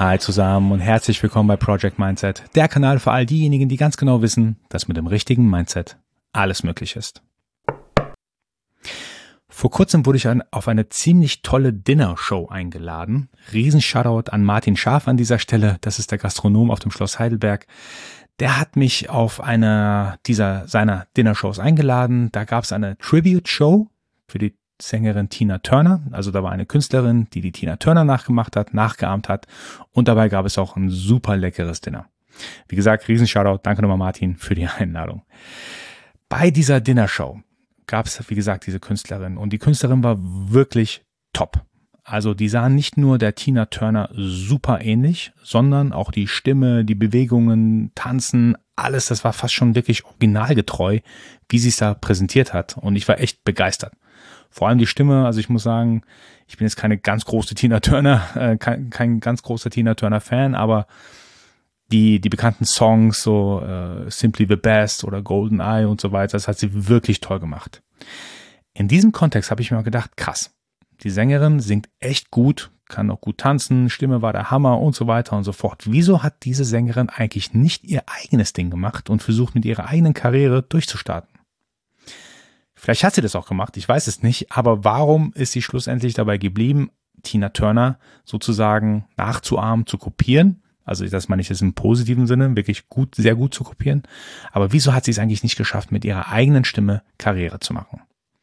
Hi zusammen und herzlich willkommen bei Project Mindset, der Kanal für all diejenigen, die ganz genau wissen, dass mit dem richtigen Mindset alles möglich ist. Vor kurzem wurde ich auf eine ziemlich tolle Dinner-Show eingeladen. Riesen-Shoutout an Martin Scharf an dieser Stelle, das ist der Gastronom auf dem Schloss Heidelberg. Der hat mich auf einer seiner Dinner-Shows eingeladen. Da gab es eine Tribute-Show für die Sängerin Tina Turner. Also da war eine Künstlerin, die Tina Turner nachgeahmt hat. Und dabei gab es auch ein super leckeres Dinner. Wie gesagt, Riesen-Shoutout, danke nochmal Martin für die Einladung. Bei dieser Dinner-Show gab es, wie gesagt, diese Künstlerin. Und die Künstlerin war wirklich top. Also die sahen nicht nur der Tina Turner super ähnlich, sondern auch die Stimme, die Bewegungen, Tanzen, alles, das war fast schon wirklich originalgetreu, wie sie es da präsentiert hat. Und ich war echt begeistert. Vor allem die Stimme, also ich muss sagen, ich bin jetzt keine ganz große Tina Turner, kein ganz großer Tina Turner Fan, aber die bekannten Songs, so Simply the Best oder Golden Eye und so weiter, das hat sie wirklich toll gemacht. In diesem Kontext habe ich mir gedacht, krass, die Sängerin singt echt gut, kann auch gut tanzen, Stimme war der Hammer und so weiter und so fort. Wieso hat diese Sängerin eigentlich nicht ihr eigenes Ding gemacht und versucht, mit ihrer eigenen Karriere durchzustarten? Vielleicht hat sie das auch gemacht, ich weiß es nicht, aber warum ist sie schlussendlich dabei geblieben, Tina Turner sozusagen nachzuahmen, zu kopieren? Also das meine ich jetzt im positiven Sinne, wirklich gut, sehr gut zu kopieren. Aber wieso hat sie es eigentlich nicht geschafft, mit ihrer eigenen Stimme Karriere zu machen?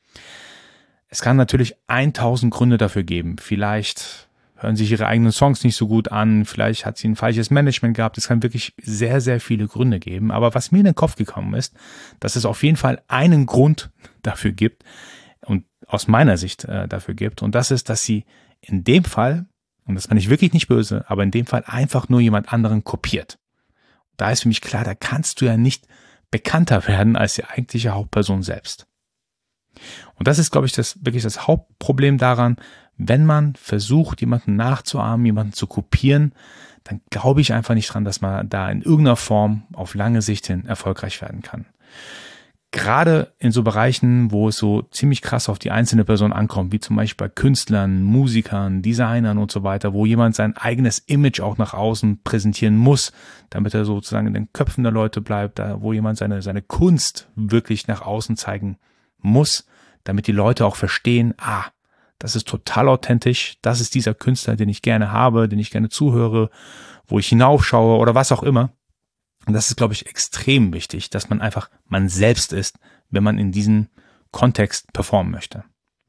Es kann natürlich 1000 Gründe dafür geben. Vielleicht hören sich ihre eigenen Songs nicht so gut an, vielleicht hat sie ein falsches Management gehabt. Es kann wirklich sehr, sehr viele Gründe geben. Aber was mir in den Kopf gekommen ist, dass es auf jeden Fall einen Grund dafür gibt und aus meiner Sicht dafür gibt. Und das ist, dass sie in dem Fall, und das meine ich wirklich nicht böse, aber in dem Fall einfach nur jemand anderen kopiert. Da ist für mich klar, da kannst du ja nicht bekannter werden als die eigentliche Hauptperson selbst. Und das ist, glaube ich, wirklich das Hauptproblem daran, wenn man versucht, jemanden nachzuahmen, jemanden zu kopieren, dann glaube ich einfach nicht dran, dass man da in irgendeiner Form auf lange Sicht hin erfolgreich werden kann. Gerade in so Bereichen, wo es so ziemlich krass auf die einzelne Person ankommt, wie zum Beispiel bei Künstlern, Musikern, Designern und so weiter, wo jemand sein eigenes Image auch nach außen präsentieren muss, damit er sozusagen in den Köpfen der Leute bleibt, da wo jemand seine Kunst wirklich nach außen zeigen muss, damit die Leute auch verstehen, das ist total authentisch, das ist dieser Künstler, den ich gerne habe, den ich gerne zuhöre, wo ich hinaufschaue oder was auch immer. Und das ist, glaube ich, extrem wichtig, dass man einfach man selbst ist, wenn man in diesem Kontext performen möchte.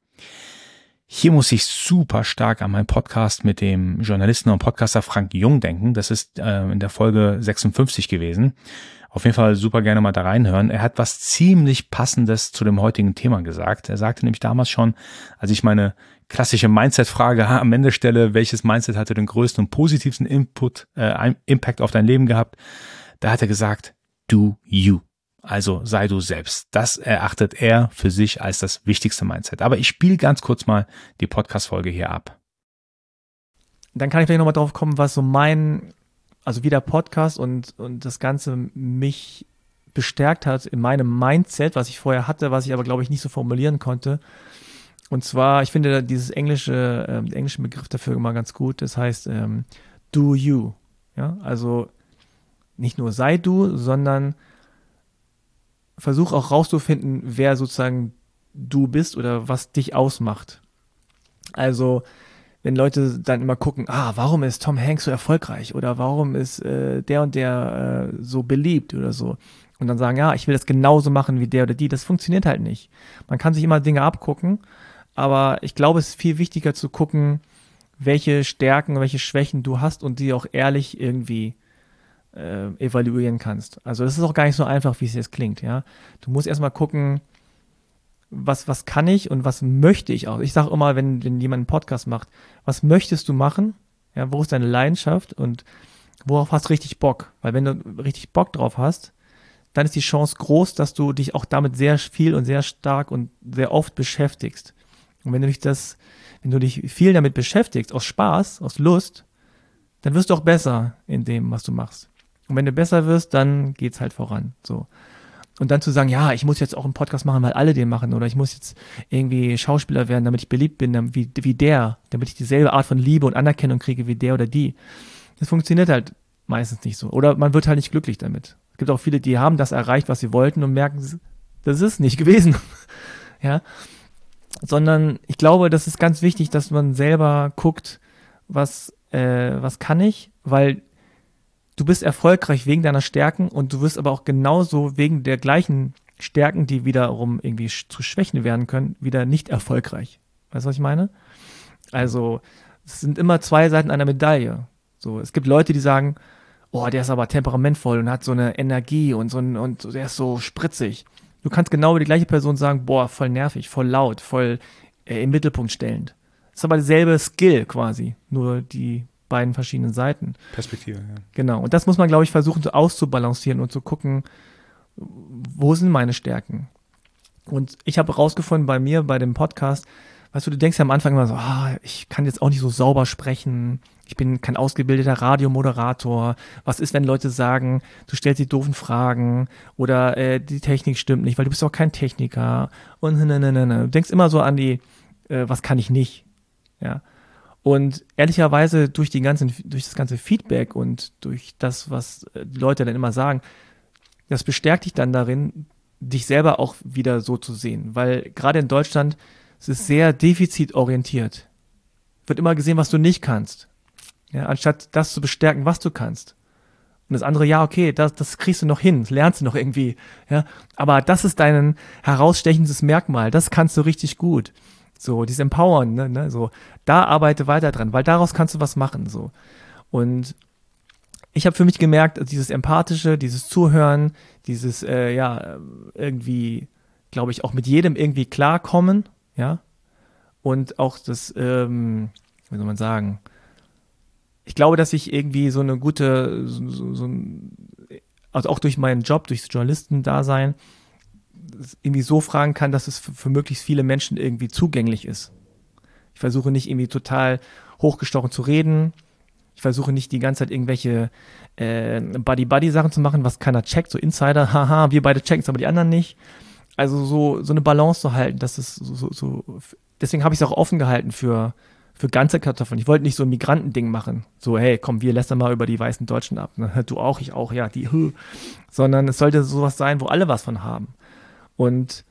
Hier muss ich super stark an meinen Podcast mit dem Journalisten und Podcaster Frank Jung denken. Das ist in der Folge 56 gewesen. Auf jeden Fall super gerne mal da reinhören. Er hat was ziemlich Passendes zu dem heutigen Thema gesagt. Er sagte nämlich damals schon, als ich meine klassische Mindset-Frage am Ende stelle, welches Mindset hatte den größten und positivsten Impact auf dein Leben gehabt, da hat er gesagt, do you. Also sei du selbst. Das erachtet er für sich als das wichtigste Mindset. Aber ich spiele ganz kurz mal die Podcast-Folge hier ab. Dann kann ich vielleicht nochmal drauf kommen, was so wie der Podcast und das Ganze mich bestärkt hat in meinem Mindset, was ich vorher hatte, was ich aber, glaube ich, nicht so formulieren konnte. Und zwar, ich finde den englischen Begriff dafür immer ganz gut. Das heißt, do you. Ja, also nicht nur sei du, sondern versuch auch rauszufinden, wer sozusagen du bist oder was dich ausmacht. Also, wenn Leute dann immer gucken, warum ist Tom Hanks so erfolgreich oder warum ist der und der so beliebt oder so und dann sagen, ich will das genauso machen wie der oder die, das funktioniert halt nicht. Man kann sich immer Dinge abgucken, aber ich glaube, es ist viel wichtiger zu gucken, welche Stärken, welche Schwächen du hast und die auch ehrlich irgendwie evaluieren kannst. Also das ist auch gar nicht so einfach, wie es jetzt klingt, ja. Du musst erstmal gucken, was kann ich und was möchte ich auch. Ich sage immer, wenn jemand einen Podcast macht, was möchtest du machen? Ja, wo ist deine Leidenschaft und worauf hast du richtig Bock? Weil wenn du richtig Bock drauf hast, dann ist die Chance groß, dass du dich auch damit sehr viel und sehr stark und sehr oft beschäftigst. Und wenn du dich viel damit beschäftigst, aus Spaß, aus Lust, dann wirst du auch besser in dem, was du machst. Und wenn du besser wirst, dann geht's halt voran. So. Und dann zu sagen, ich muss jetzt auch einen Podcast machen, weil alle den machen, oder ich muss jetzt irgendwie Schauspieler werden, damit ich beliebt bin, wie der, damit ich dieselbe Art von Liebe und Anerkennung kriege wie der oder die. Das funktioniert halt meistens nicht so. Oder man wird halt nicht glücklich damit. Es gibt auch viele, die haben das erreicht, was sie wollten und merken, das ist nicht gewesen. Ja. Sondern ich glaube, das ist ganz wichtig, dass man selber guckt, was kann ich, weil du bist erfolgreich wegen deiner Stärken und du wirst aber auch genauso wegen der gleichen Stärken, die wiederum irgendwie zu Schwächen werden können, wieder nicht erfolgreich. Weißt du, was ich meine? Also, es sind immer zwei Seiten einer Medaille. So, es gibt Leute, die sagen, oh, der ist aber temperamentvoll und hat so eine Energie und der ist so spritzig. Du kannst genau über die gleiche Person sagen, boah, voll nervig, voll laut, voll im Mittelpunkt stellend. Das ist aber dieselbe Skill quasi, nur die beiden verschiedenen Seiten. Perspektive, ja. Genau, und das muss man, glaube ich, versuchen so auszubalancieren und zu gucken, wo sind meine Stärken? Und ich habe rausgefunden bei mir, bei dem Podcast, weißt du, du denkst ja am Anfang immer so, ich kann jetzt auch nicht so sauber sprechen, ich bin kein ausgebildeter Radiomoderator, was ist, wenn Leute sagen, du stellst die doofen Fragen oder die Technik stimmt nicht, weil du bist auch kein Techniker und du denkst immer so an die, was kann ich nicht, ja. Und ehrlicherweise durch das ganze Feedback und durch das, was die Leute dann immer sagen, das bestärkt dich dann darin, dich selber auch wieder so zu sehen. Weil gerade in Deutschland es ist sehr defizitorientiert. Wird immer gesehen, was du nicht kannst. Ja, anstatt das zu bestärken, was du kannst. Und das andere, ja, okay, das kriegst du noch hin, das lernst du noch irgendwie. Ja, aber das ist dein herausstechendes Merkmal, das kannst du richtig gut. So, dieses Empowern, ne, so, da arbeite weiter dran, weil daraus kannst du was machen, so. Und ich habe für mich gemerkt, dieses Empathische, dieses Zuhören, dieses, irgendwie, glaube ich, auch mit jedem irgendwie klarkommen, ja, und auch das, wie soll man sagen, ich glaube, dass ich irgendwie so eine gute, also auch durch meinen Job, durchs Journalistendasein, irgendwie so fragen kann, dass es für möglichst viele Menschen irgendwie zugänglich ist. Ich versuche nicht irgendwie total hochgestochen zu reden. Ich versuche nicht die ganze Zeit irgendwelche Buddy-Buddy-Sachen zu machen, was keiner checkt, so Insider, haha, wir beide checken es, aber die anderen nicht. Also so eine Balance zu halten, dass es so deswegen habe ich es auch offen gehalten für ganze Kartoffeln. Ich wollte nicht so ein Migrantending machen. So, hey, komm, wir lästern mal über die weißen Deutschen ab. Ne? Du auch, ich auch, ja, sondern es sollte sowas sein, wo alle was von haben. Und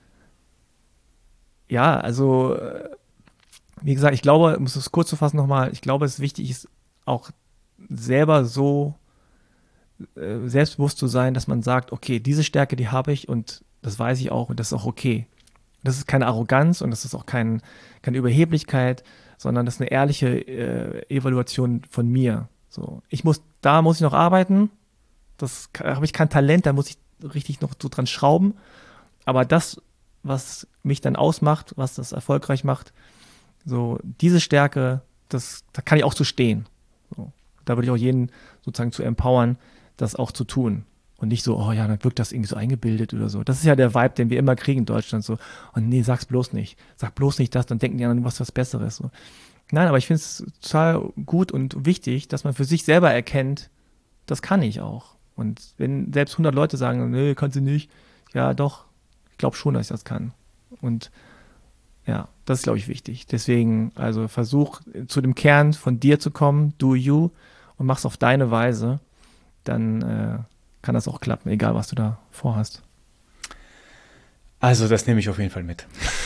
ja, also wie gesagt, ich glaube, um es kurz zu fassen nochmal, ich glaube, es ist wichtig, ist auch selber so selbstbewusst zu sein, dass man sagt, okay, diese Stärke, die habe ich und das weiß ich auch und das ist auch okay. Das ist keine Arroganz und das ist auch keine Überheblichkeit, sondern das ist eine ehrliche Evaluation von mir. So, da muss ich noch arbeiten, da habe ich kein Talent, da muss ich richtig noch so dran schrauben. Aber das, was mich dann ausmacht, was das erfolgreich macht, so diese Stärke, da kann ich auch zu stehen. So, da würde ich auch jeden sozusagen zu empowern, das auch zu tun. Und nicht so, oh ja, dann wirkt das irgendwie so eingebildet oder so. Das ist ja der Vibe, den wir immer kriegen in Deutschland. So, oh nee, sag's bloß nicht. Sag bloß nicht das, dann denken die anderen, was Besseres. So. Nein, aber ich finde es total gut und wichtig, dass man für sich selber erkennt, das kann ich auch. Und wenn selbst 100 Leute sagen, nee, kannst du nicht, ja doch, ich glaube schon, dass ich das kann. Und ja, das ist, glaube ich, wichtig. Deswegen, also versuch zu dem Kern von dir zu kommen, do you, und mach's auf deine Weise, dann kann das auch klappen, egal was du da vorhast. Also das nehme ich auf jeden Fall mit.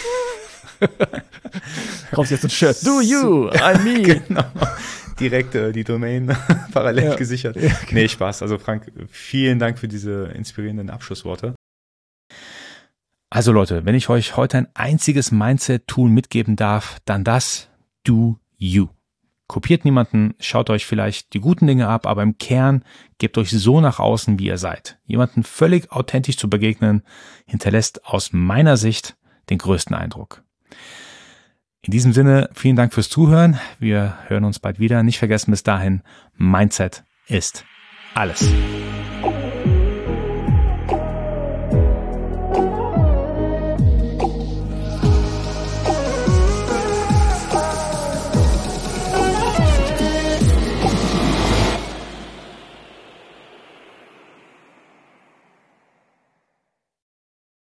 Brauchst jetzt ein Shirt. Do you, I me. Genau. Direkt die Domain parallel gesichert. Ja, okay. Nee, Spaß. Also Frank, vielen Dank für diese inspirierenden Abschlussworte. Also Leute, wenn ich euch heute ein einziges Mindset-Tool mitgeben darf, dann das Do You. Kopiert niemanden, schaut euch vielleicht die guten Dinge ab, aber im Kern gebt euch so nach außen, wie ihr seid. Jemanden völlig authentisch zu begegnen, hinterlässt aus meiner Sicht den größten Eindruck. In diesem Sinne, vielen Dank fürs Zuhören. Wir hören uns bald wieder. Nicht vergessen bis dahin, Mindset ist alles.